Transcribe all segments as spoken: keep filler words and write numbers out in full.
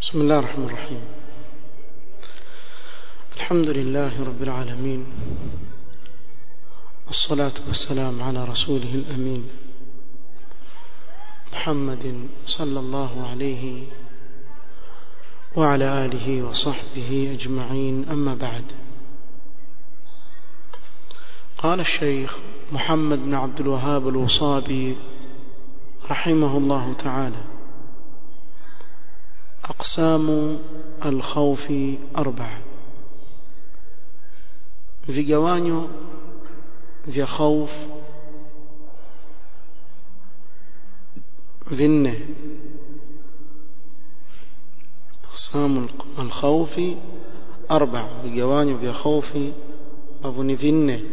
بسم الله الرحمن الرحيم. الحمد لله رب العالمين، والصلاة والسلام على رسوله الأمين محمد صلى الله عليه وعلى آله وصحبه أجمعين. أما بعد، قال الشيخ محمد بن عبد الوهاب الوصابي رحمه الله تعالى: أقسام الخوف أربعة. vigawanyo vya khauf vinne. أقسام الخوف أربعة، vigawanyo vya khaufi ambavyo ni vinne,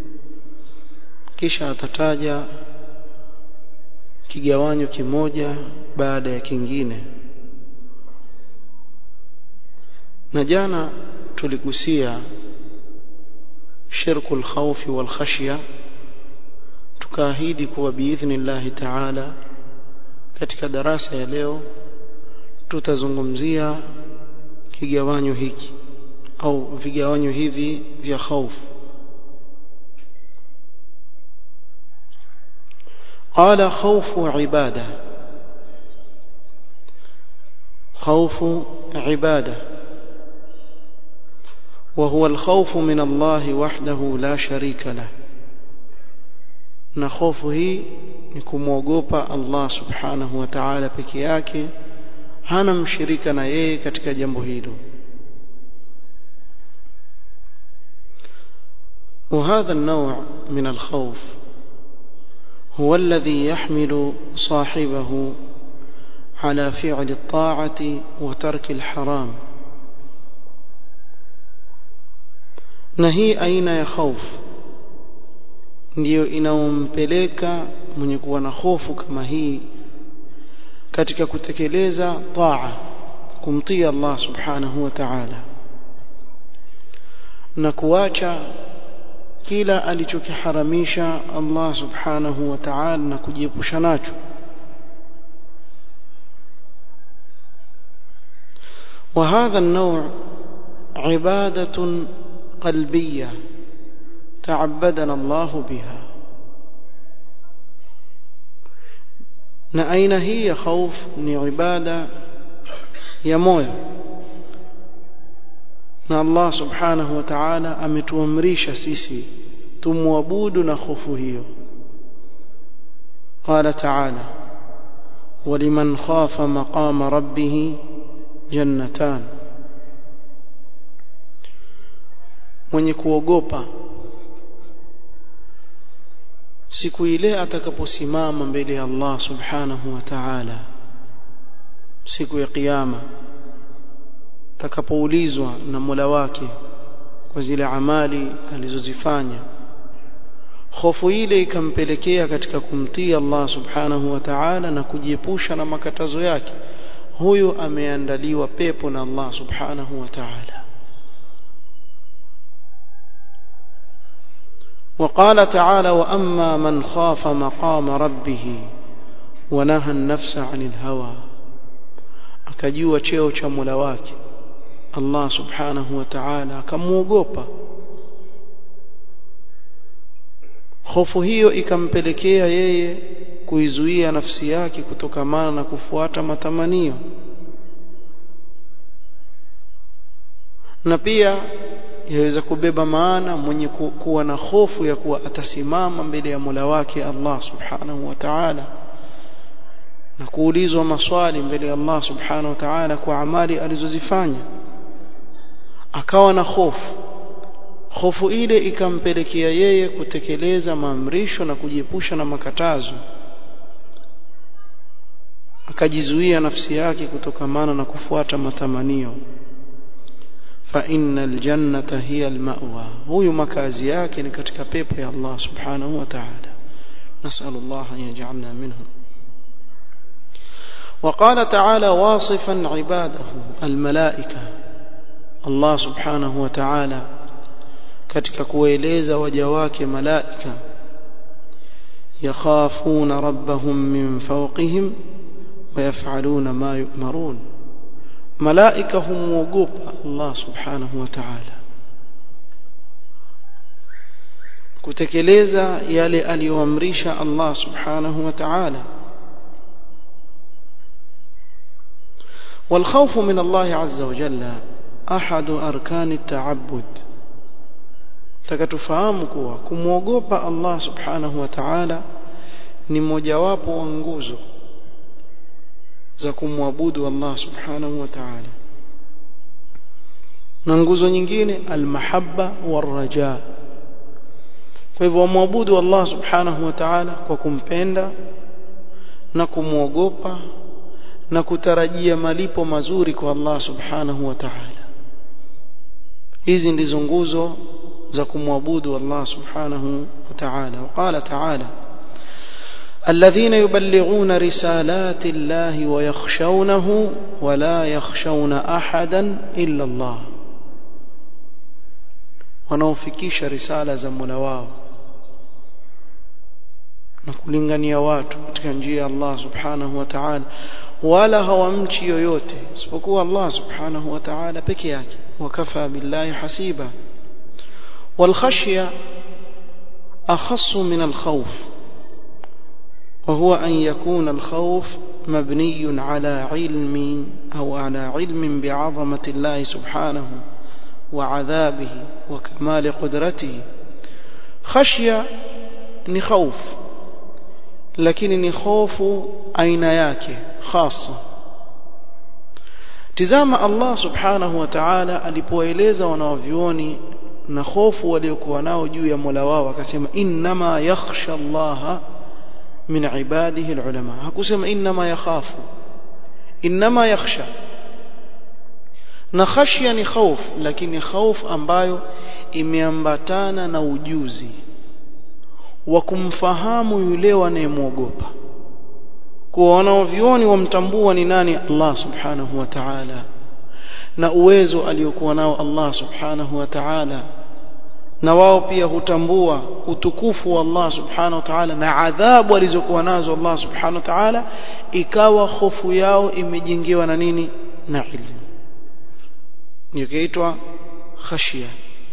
kisha atataja kigawanyo kimoja baada ya kingine. na jana tuligusia shirku al-khawf wal khashya, tukaahidi kuwa biidhnillah ta'ala katika darasa ya leo tutazungumzia kigawanyo hiki au vigawanyo hivi vya khawf. قال خوف عبادة. خوف عبادة وهو الخوف من الله وحده لا شريك له. na hofu hii ni kumwogopa Allah subhanahu wa ta'ala peke yake, hana mshirika na yeye katika jambo hilo. وهذا النوع من الخوف هو الذي يحمل صاحبه على فعل الطاعة وترك الحرام. na hii aina ya khauf ndiyo inaompeleka mwenye kuwa na hofu kama hii katika kutekeleza taa, kumtii Allah subhanahu wa ta'ala na kuacha kila alichokiharamisha Allah subhanahu wa ta'ala na kujiepusha nacho. وهذا النوع عبادة قلبية تعبدنا الله بها. na aina hii ya khauf ni ibada ya moyo, na Allah subhanahu wa ta'ala ametuamrisha sisi tumwabudu na hofu hiyo. قال تعالى: ولمن خاف مقام ربه جنتان. mwenye kuogopa siku ile atakaposimama mbele ya Allah subhanahu wa ta'ala siku ya kiyama, atakapoulizwa na Mola wake kwa zile amali alizozifanya, hofu ile ikampelekea katika kumtii Allah subhanahu wa ta'ala na kujiepusha na makatazo yake, huyo ameandaliwa pepo na Allah subhanahu wa ta'ala. وقال تعالى: وأما من خاف مقام ربه ونهى النفس عن الهوى. akajua cheo cha Mola wake Allah subhanahu wa ta'ala, akamuogopa. hofu hiyo ikampelekea yeye kuizuia nafsi yake kutokamana na kufuata matamanio, na pia yaweza kubeba maana mwenye kuwa na hofu ya kuwa atasimama mbele ya Mola wake Allah subhanahu wa ta'ala na kuulizwa maswali mbele ya Allah subhanahu wa ta'ala kwa amali alizozifanya, akawa na hofu. hofu ile ikampelekea yeye kutekeleza maamrisho na kujiepusha na makatazo, akajizuia nafsi yake kutokamana na kufuata matamanio. فإن الجنة هي المأوى. huyu makazi yake ni katika pepo ya Allah subhanahu wa ta'ala. نسأل الله أن يجعلنا منهم. وقال تعالى واصفا عباده الملائكة. الله سبحانه وتعالى katika kueleza waja wake malaika, yakhafuna rabbahum min fawqihim wa yaf'aluna ma yu'marun malaika humuogopa Allah subhanahu wa ta'ala kutekeleza yale aliyoamrisha Allah subhanahu wa ta'ala. والخوف من الله عز وجل أحد أركان التعبد. takatufahamu kuwa kumuogopa Allah subhanahu wa ta'ala ni mojawapo wa nguzo za kumwabudu Allah subhanahu wa ta'ala. Na nguzo nyingine almahabba waraja. Kwa hivyo muabudu Allah subhanahu wa ta'ala kwa kumpenda na kumuogopa na kutarajia malipo mazuri kwa Allah subhanahu wa ta'ala. Hizi ndizo nguzo za kumwabudu Allah subhanahu wa ta'ala. Waqala ta'ala الذين يبلغون رسالات الله ويخشونه ولا يخشون أحدا إلا الله. wanaofikisha risala za Mola wao na kulingania watu katika njia ya Allah subhanahu wa ta'ala, wala hawamchi yoyote isipokuwa Allah subhanahu wa ta'ala peke yake. wakafa billahi hasiba. والخشية أخص من الخوف، وهو أن يكون الخوف مبني على علم أو على علم بعظمة الله سبحانه وعذابه وكمال قدرته. خشية ni خوف، lakini ni hofu aina yake khasa. Tizama Allah subhanahu wa ta'ala alipoeleza wanaovioni na hofu waliokuwa nao juu ya Mola wao, akasema inma yakhsha Allah min ibadihi alulama. hakusema inma yakhafu, inma yakhsha. na khashya ni khauf, lakini khauf ambayo imeambatana na ujuzi wa kumfahamu yule wanayemwogopa. Kwa wanaovioni wamtambua ni nani Allah subhanahu wa ta'ala na uwezo aliokuwa nao Allah subhanahu wa ta'ala, na wao pia hutambua utukufu wa Allah subhanahu wa ta'ala na adhabu alizokuwa nazo Allah subhanahu wa ta'ala, ikawa hofu yao imejengewa na nini? Na ilmu. Ndio kiitwa khashia.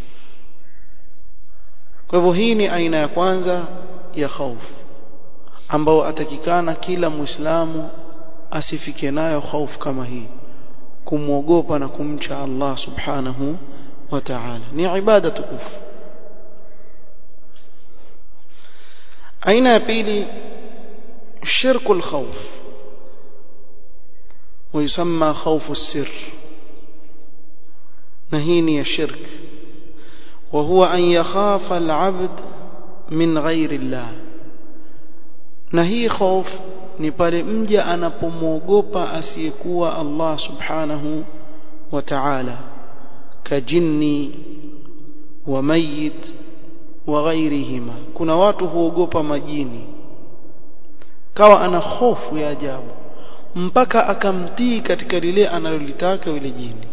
Kwa hivyo hii ni aina ya kwanza ya hofu ambao atakikana kila Muislamu asifike nayo hofu kama hii, kumwogopa na kumcha Allah subhanahu wa ta'ala. Ni ibada tukufu. aina ya pili shirkul khawf, ويسمى خوف السر. نهيني الشرك، وهو أن يخاف العبد من غير الله. نهي خوف ni pale mja anapomwogopa asiyekuwa Allah subhanahu wa ta'ala, kajinni wa mayit wa ghairihima. kuna watu huogopa majini, kawa ana hofu ya ajabu mpaka akamtii katika lile analolitaka yule jini.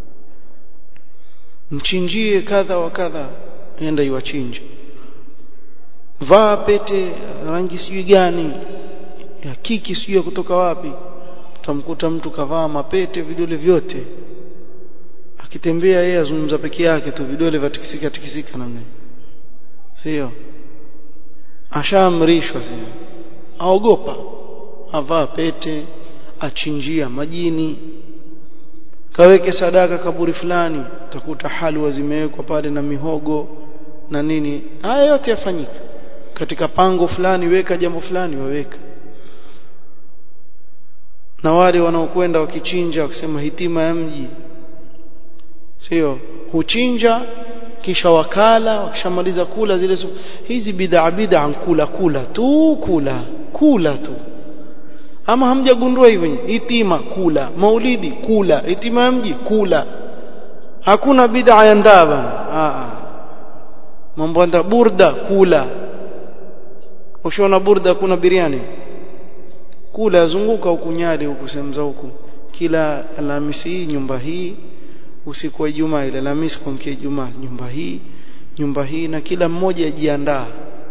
mchinjie kadha wa kadha, nenda iwachinje. vaa pete rangi sijui gani ya kiki sijui kutoka wapi. Utamkuta mtu kavaa mapete vidole vyote, akitembea yeye azungumza peke yake tu, vidole vatikisika tikisika namna. Sio ashaamrishwa, sio aogopa, avaa pete, achinjia majini, kaweke sadaka kaburi fulani, utakuta halwa zimewekwa pale na mihogo na nini. Haya yote yafanyika katika pango fulani, weka jambo fulani waweka. na wale wanaokwenda wakichinja wakisema hitima ya mji, sio huchinja kisha wakala, wakishamaliza kula zile su... hizi bid'a bid'a kula kula tu kula kula tu. ama hamjagundua hivyo? hitima kula, maulidi kula, hitima ya mji kula. hakuna bid'a ya ndaba. ah mambo ya burda kula. ushaona burda kuna biriani kula, yazunguka huku Nyali huku semza huku, kila Alhamisi nyumba hii, usiku wa Ijumaa ile Alhamisi kwa mkia Ijumaa nyumba hii nyumba hii, na kila mmoja ajiandaa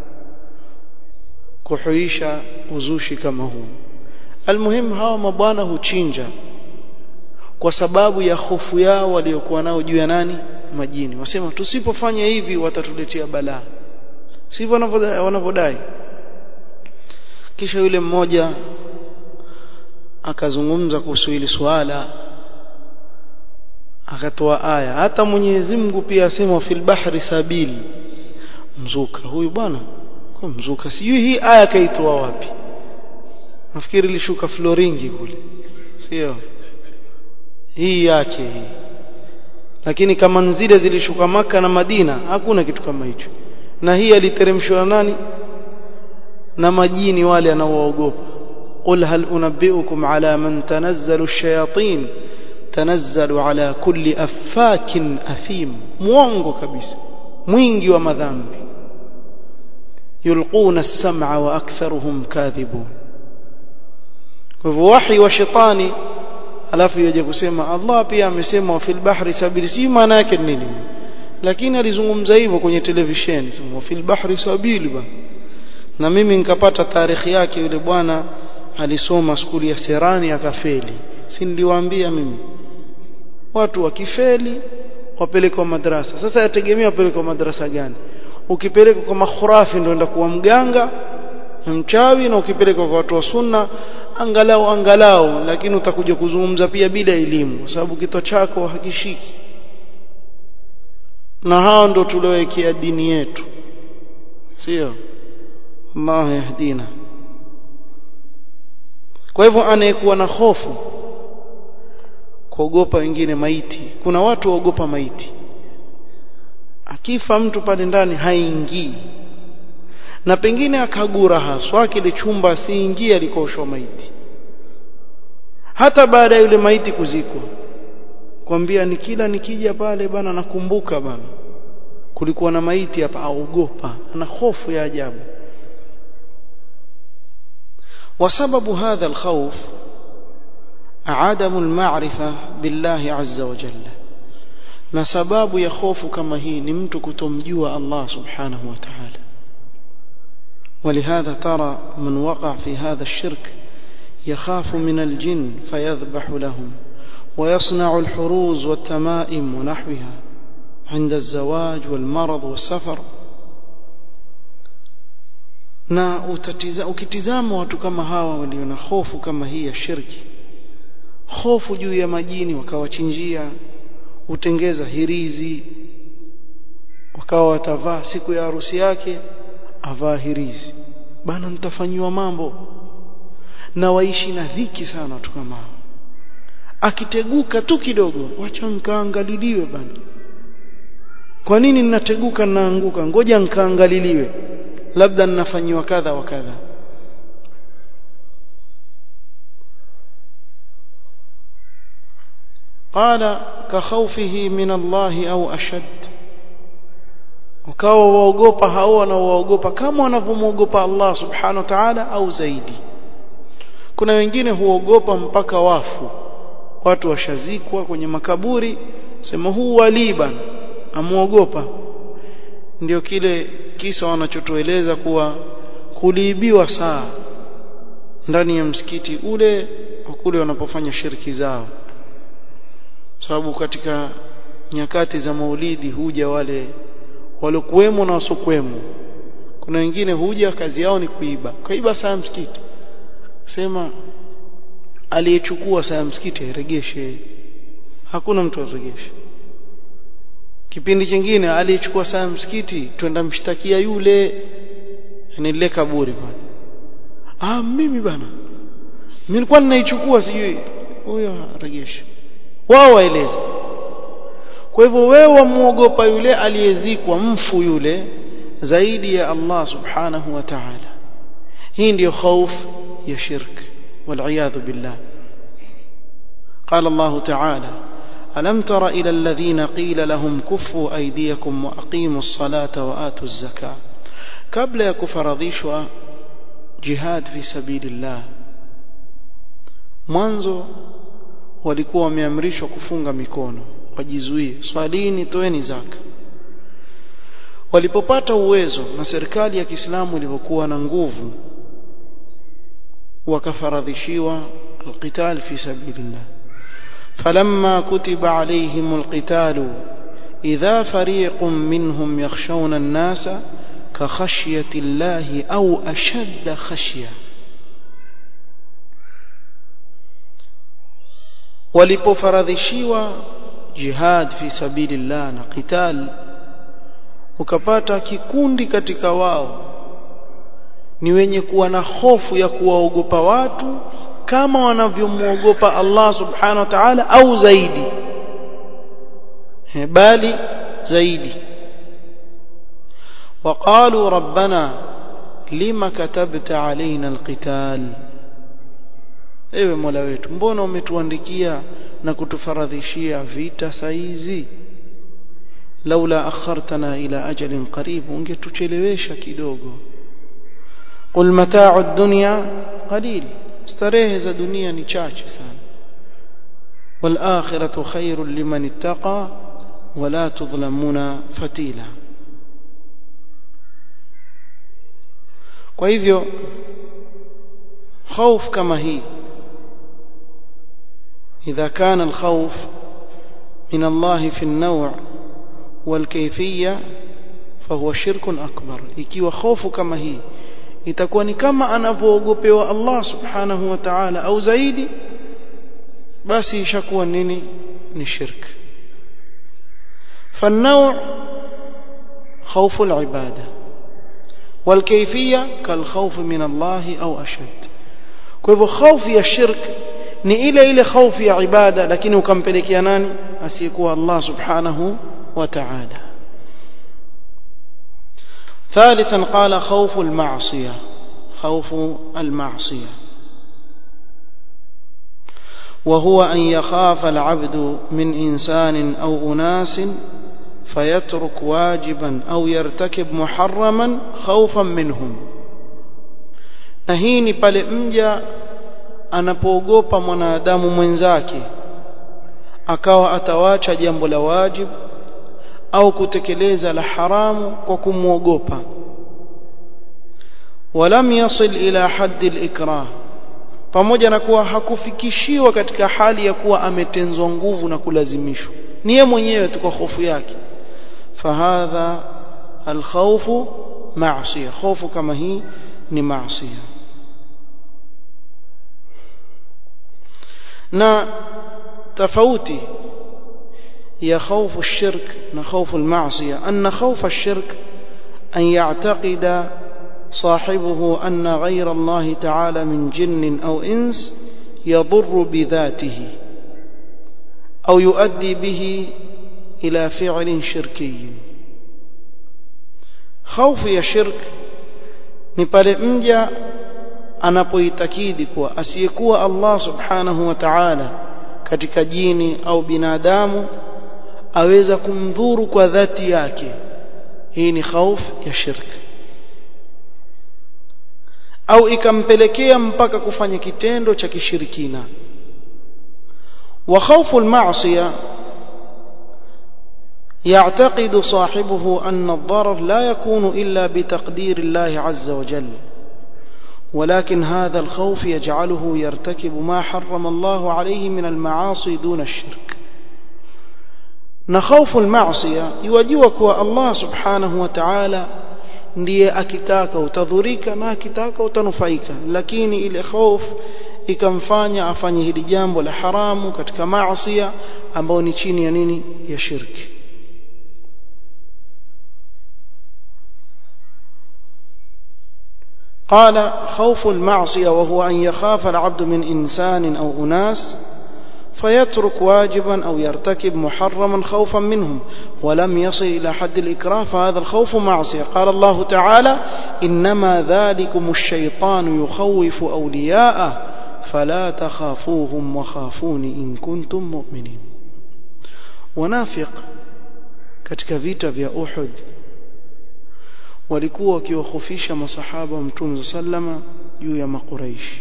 kuhuisha uzushi kama huu. Almuhim hawa mabwana huchinja, kwa sababu ya hofu yao waliokuwa nao juu ya nani? Majini. Wasema tusipofanya hivi watatuletea balaa. Sivyo wanavyodai. Kisha yule mmoja akazungumza kuhusu hili swala, akatoa aya. Hata Mwenyezi Mungu pia asema fil bahri sabili, mzuka. Huyu bwana kwa mzuka, sijui hii aya kaitoa wapi. Nafikiri ilishuka floringi kule, sio hii yake hii. Lakini kama zile zilishuka Maka na Madina hakuna kitu kama hicho. Na hii aliteremshwa na nani? Na majini wale anaoogopa. Qul hal unabbiukum ala man tanazzalu ash-shayatin tanazzalu ala kulli affakin athim. Muongo kabisa, mwingi wa madhambi. yulquna as-sam'a wa aktharuhum kadhibun. Kwa hivyo wahi wa shetani, alafu yaje kusema Allah pia amesema fil bahri sabili, si maana yake nini? Lakini alizungumza hivyo kwenye televisheni, sema fil bahri sabili bwana. Na mimi nikapata tarehe yake, yule bwana alisoma skuli ya Serani akafeli. Si niliwaambia mimi watu wakifeli wapelekwa madrasa. Sasa yategemea wapelekwa madrasa gani. Ukipelekwa kwa makhurafi ndio enda kuwa mganga mchawi, na ukipelekwa kwa watu wa sunna angalau angalau, lakini utakuja kuzungumza pia bila elimu, kwa sababu kitu chako hakishiki. Na hao ndio tuliowekea dini yetu, sio? Allah yahdina. Kwa hivyo anayekuwa na hofu, kuogopa wengine maiti. Kuna watu waogopa maiti, akifa mtu pale ndani haingii, na pengine akagura haswa kile chumba siingie alikoshwa maiti. Hata baada ya yule maiti kuzikwa, kwambia ni kila nikija pale bana nakumbuka bana kulikuwa na maiti hapa, aogopa, ana hofu ya ajabu. وسبب هذا الخوف عدم المعرفة بالله عز وجل. na sababu ya hofu kama hii ni mtu kutomjua Allah subhanahu wa ta'ala. ولهذا ترى من وقع في هذا الشرك يخاف من الجن فيذبح لهم ويصنع الحروز والتمائم ونحوها عند الزواج والمرض والسفر. na utatiza ukitizama watu kama hawa walio na hofu kama hii ya shirki, hofu juu ya majini, wakawachinjia, utengeza hirizi, wakawa watavaa siku ya harusi yake avaa hirizi bana, nitafanywa mambo. Na waishi na dhiki sana watu kama hao. Akiteguka tu kidogo, wacha nikaangaliliwe bana. Kwa nini ninateguka naanguka? Ngoja nikaangaliliwe, labda ninafanywa kadha wa kadha. qala ka khawfihi min Allah au ashad. Wakawa waogopa hao wanaoogopa kama wanavyomwogopa Allah subhanahu wa ta'ala au zaidi. Kuna wengine huogopa mpaka wafu, watu washazikwa kwenye makaburi, sema huu wali bana, amuogopa. Ndio kile kisa wanachotueleza kuwa kuliibiwa saa ndani ya msikiti ule kule wanapofanya shirki zao. Sababu katika nyakati za Maulidi huja wale walokuwemo na wasokuwemo. Kuna wengine huja kazi yao ni kuiba. Kaiba saa msikiti, sema aliyechukua saa msikiti aregeshe. Hakuna mtu aregeshe. Kipindi kingine aliyechukua saa msikiti twenda mshtakia yule, yani ile kaburi bwana. Ah, mimi bana, mimi nilikuwa ninaichukua sijui, huyo aregeshe. Wao waeleza. Kwa hivyo wewe wamuogopa yule aliyezikwa mfu yule zaidi ya Allah subhanahu wa ta'ala. Hii ndio hofu ya shirk, wal billah. قال الله تعالى ألم تر إلى الذين قيل لهم كفوا أيديكم وأقيموا الصلاة وآتوا الزكاة. قبل يكفرضيشوا جهاد في سبيل الله, mwanzo walikuwa wameamrishwa kufunga mikono, wajizuie, swalini, toeni zaka. Walipopata uwezo na serikali ya Kiislamu ilivyokuwa na nguvu, wakafaradhishiwa alqital fi sabilillah. falamma kutiba alayhimul qitalu idha fariqun minhum yakhshawna an-nasa ka khashyati llahi au ashadda khashya. Walipofaradhishiwa jihad fi sabilillah na qital, ukapata kikundi katika wao ni wenye kuwa na hofu ya kuwaogopa watu kama wanavyomuogopa Allah subhanahu wa ta'ala au zaidi, bali zaidi. وقالوا ربنا لما كتبت علينا القتال, ewe Mola wetu, mbona umetuandikia na kutufaradhishia vita saizi? laula akhartana ila ajalin qarib, ungetuchelewesha kidogo. qul mata'u ad-dunya qalil, starehe za dunia ni chache sana. wal akhiratu khairul liman ittaqa wala tudhlamuna fatila. Kwa hivyo خوف kama hii, إذا كان الخوف من الله في النوع والكيفية فهو شرك أكبر. ikiwa hofu kama hii itakuwa ni kama anavoogopewa Allah subhanahu wa ta'ala au zaidi, basi ishakuwa nini? Ni shirk. فالنوع خوف العبادة والكيفية كالخوف من الله أو أشد. kwa hivyo خوف ya shirk ni ile ile خوف ya ibada, lakini ukampelekea nani? asiyekuwa Allah subhanahu wa ta'ala. ثالثا قال خوف المعصية. خوف المعصية وهو أن يخاف العبد من إنسان أو أناس فيترك واجبا أو يرتكب محرما خوفا منهم. na hii ni pale mja anapoogopa mwanadamu mwenzake akawa atawacha jambo la wajib au kutekeleza la haramu kwa kumuogopa. walam yasil ila haddi al-ikrah, pamoja na kuwa hakufikishiwa katika hali ya kuwa ametenzwa nguvu na kulazimishwa, ni yeye mwenyewe tu kwa hofu yake. fahadha al-khawfu ma'siyah, hofu kama hii ni maasiya. na tofauti ya khawfu ash-shirk na khawfu al-ma'siyah, anna khawfa ash-shirk an ya'taqida صاحبه أن غير الله تعالى من جن أو إنس يضر بذاته أو يؤدي به إلى فعل شركي. خوف ya shirk ni pale mja anapoitakidi kuwa asiyekuwa Allah subhanahu wa ta'ala katika jini au binadamu aweza kumdhuru kwa dhati yake. hii ni khauf ya shirk, au ikampelekea mpaka kufanya kitendo cha kishirikina. wa khawfu al-ma'siyah يعتقد صاحبه أن الضرر لا يكون إلا بتقدير الله عز وجل، ولكن هذا الخوف يجعله يرتكب ما حرم الله عليه من المعاصي دون الشرك. نخوف المعصية يوجهك الله سبحانه وتعالى ndiye akitaka utadhurika na akitaka utanufaika, lakini ile hofu ikamfanya afanye hili jambo la haramu katika maasi ambao ni chini ya nini? Ya shirki. قال خوف المعصية وهو أن يخاف العبد من إنسان أو أناس فيترك واجبا أو يرتكب محرما خوفا منهم ولم يصل إلى حد الإكراه، فهذا الخوف معصية. قال الله تعالى إنما ذلكم الشيطان يخوف أولياءه فلا تخافوهم وخافون إن كنتم مؤمنين. ونافق katika vita vya Uhud walikuwa wakiwahofisha masahaba wa Mtume sallama juu ya makuraishi,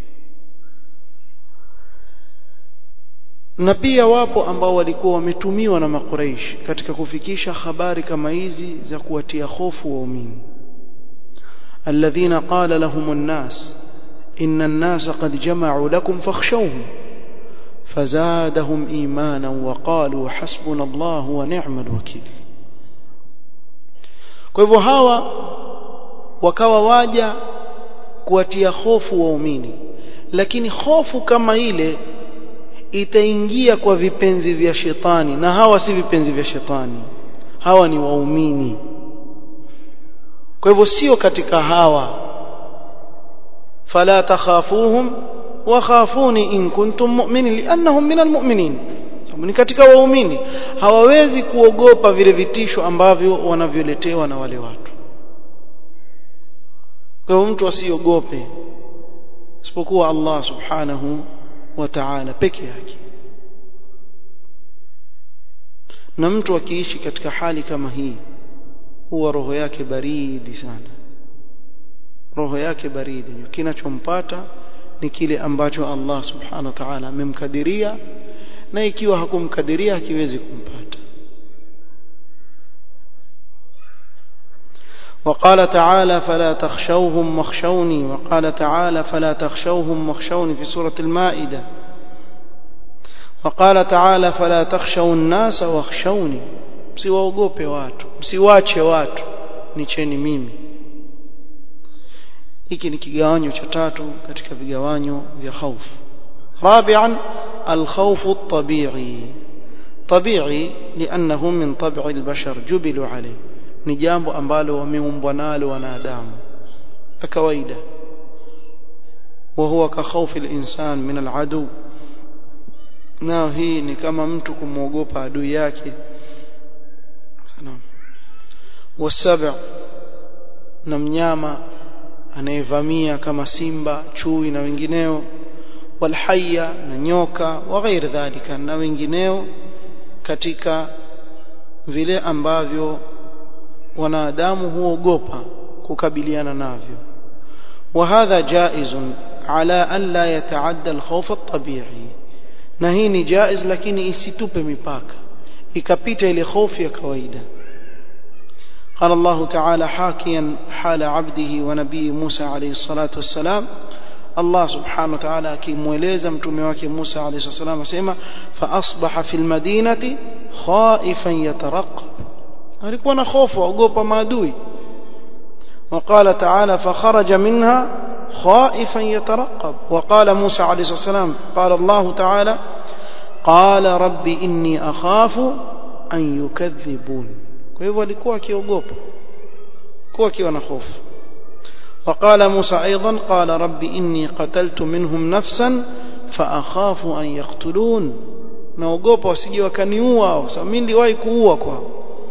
na pia wapo ambao walikuwa wametumiwa na makuraishi katika kufikisha habari kama hizi za kuwatia hofu waumini. alladhina qala lahum an-nas inna an-nasa qad jama'u lakum fakhshawhum فزادهم إيمانا وقالوا حسبنا الله ونعم الوكيل. kwa hivyo hawa wakawa waja kuatia hofu waumini, lakini hofu kama ile itaingia kwa vipenzi vya shetani, na hawa si vipenzi vya shetani, hawa ni waumini. kwa hivyo sio katika hawa, fala takhafuhum wa khafuni in kuntum mu'minin li'annahum minal mu'minin, sababu ni katika waumini, hawawezi kuogopa vile vitisho ambavyo wanavyoletewa na wale watu. kwa hivyo mtu asiogope isipokuwa Allah subhanahu wa ta'ala peke yake. na mtu akiishi katika hali kama hii huwa roho yake baridi sana, roho yake baridi. Kinachompata ni kile ambacho Allah subhanahu wa ta'ala amemkadiria, na ikiwa hakumkadiria hakiwezi kumpata. وقال تعالى فلا تخشوهم واخشوني، وقال تعالى فلا تخشوهم واخشوني في سورة المائدة، وقال تعالى فلا تخشوا الناس واخشوني، msiwaogope watu, msiwache watu, nicheni mimi. hiki ni kigawanyo cha tatu katika vigawanyo vya hofu. rabi'an al-khawf at-tabi'i, tabi'i li'annahu min tab'i al-bashar jubilu alayhi, ni jambo ambalo wameumbwa nalo wanadamu la kawaida. wa huwa ka khawfi al-insan min al-adu, na hii ni kama mtu kumwogopa adui yake. Naam. wasab' na mnyama anayevamia kama simba, chui na wengineo. walhayya na nyoka, wa ghairi dhalika, na wengineo katika vile ambavyo wanadamu huogopa kukabiliana navyo. وهذا جائز على أن لا يتعدى الخوف الطبيعي, na hii ni jaiz lakini isitupe mipaka ikapita ile hofu ya kawaida. قال الله تعالى حاكيا حال عبده ونبي موسى عليه الصلاة والسلام, الله سبحانه وتعالى akimweleza mtume wake Musa alayhi السلام asema فأصبح في المدينة خائفا يترقب, alikuwa na hofu, ogopa maadui. وقال تعالى فخرج منها خائفا يترقب. وقال موسى عليه السلام قال الله تعالى قال رب إني أخاف أن يكذبون, kwa hivyo alikuwa akiogopa, kwa akiwa na hofu. وقال موسى أيضا قال رب إني قتلت منهم نفسا فأخاف أن يقتلون, naogopa wasije wakaniua kwa sababu mimi niliwahi kuua kwao.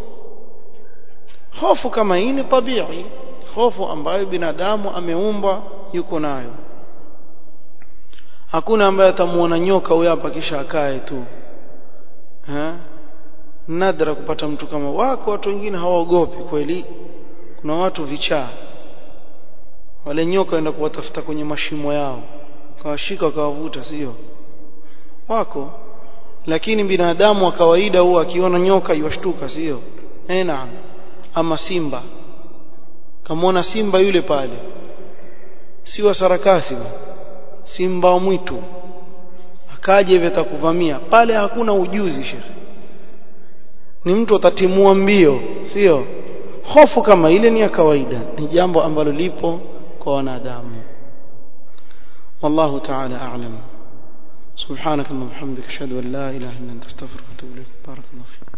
hofu kama hii ni tabii, hofu ambayo binadamu ameumbwa yuko nayo. hakuna ambaye atamuona nyoka huyo hapa kisha akae tu. Ha? Nadra kupata mtu kama wako. Watu wengine hawaogopi kweli. Kuna watu vichaa, wale nyoka waenda kuwatafuta kwenye mashimo yao, kawashika kawavuta, sio wako. Lakini binadamu wa kawaida huwa akiona nyoka yuashtuka, sio? Eh, naam. Ama simba, kamwona simba yule pale, si wa sarakasi, simba wa mwitu, akaje hivi atakuvamia pale, hakuna ujuzi shekhi, ni mtu atatimua mbio, sio? Hofu kama ile ni ya kawaida, ni jambo ambalo lipo kwa wanadamu. wallahu ta'ala a'lam. subhanakallahumma wa bihamdika ashhadu an la ilaha illa anta astaghfiruka wa atubu ilaik. barakallahu fik.